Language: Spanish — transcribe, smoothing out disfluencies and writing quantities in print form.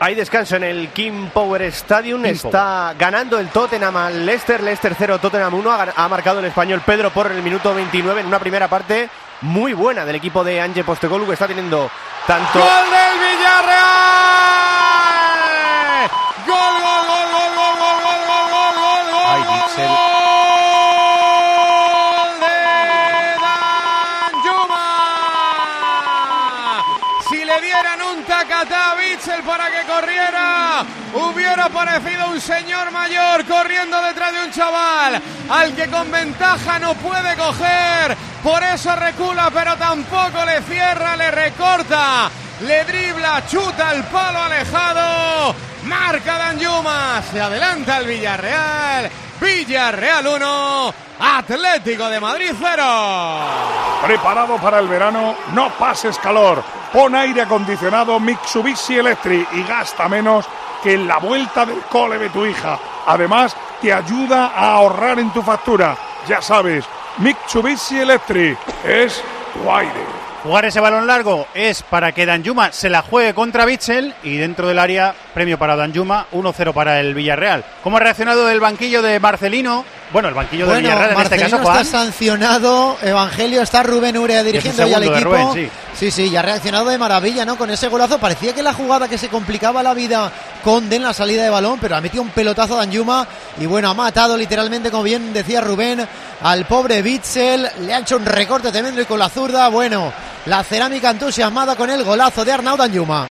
Hay descanso en el King Power Stadium. Está ganando el Tottenham al Leicester. Leicester 0, Tottenham 1. Ha marcado el español Pedro Porro en el minuto 29 en una primera parte muy buena del equipo de Ange Postecoglou, que está teniendo tanto... ¡Gol del Villarreal! ¡Gol, gol, gol, gol, gol, gol, gol, gol, gol, gol, gol! ¡Ay, Witsel! Si le dieran un tacatá a Witsel para que corriera, hubiera parecido un señor mayor corriendo detrás de un chaval al que con ventaja no puede coger. Por eso recula, pero tampoco le cierra, le recorta, le dribla, chuta el palo alejado. Marca Danjuma, se adelanta el Villarreal. Villarreal 1, Atlético de Madrid 0. Preparado para el verano, no pases calor. Pon aire acondicionado Mitsubishi Electric y gasta menos que en la vuelta del cole de tu hija. Además, te ayuda a ahorrar en tu factura. Ya sabes, Mitsubishi Electric es tu aire. Jugar ese balón largo es para que Danjuma se la juegue contra Witsel y dentro del área, premio para Danjuma, 1-0 para el Villarreal. ¿Cómo ha reaccionado el banquillo de Marcelino? Bueno, el banquillo del Villarreal en Marcelino este caso, Juan. Está sancionado, Evangelio, está Rubén Urea dirigiendo ya al equipo. Rubén, sí, ya ha reaccionado de maravilla, ¿no? Con ese golazo, parecía que la jugada que se complicaba la vida Conde en la salida de balón, pero ha metido un pelotazo a Danjuma y bueno, ha matado literalmente, como bien decía Rubén, al pobre Witsel, le ha hecho un recorte tremendo y con la zurda, bueno, la cerámica entusiasmada con el golazo de Arnau Danjuma.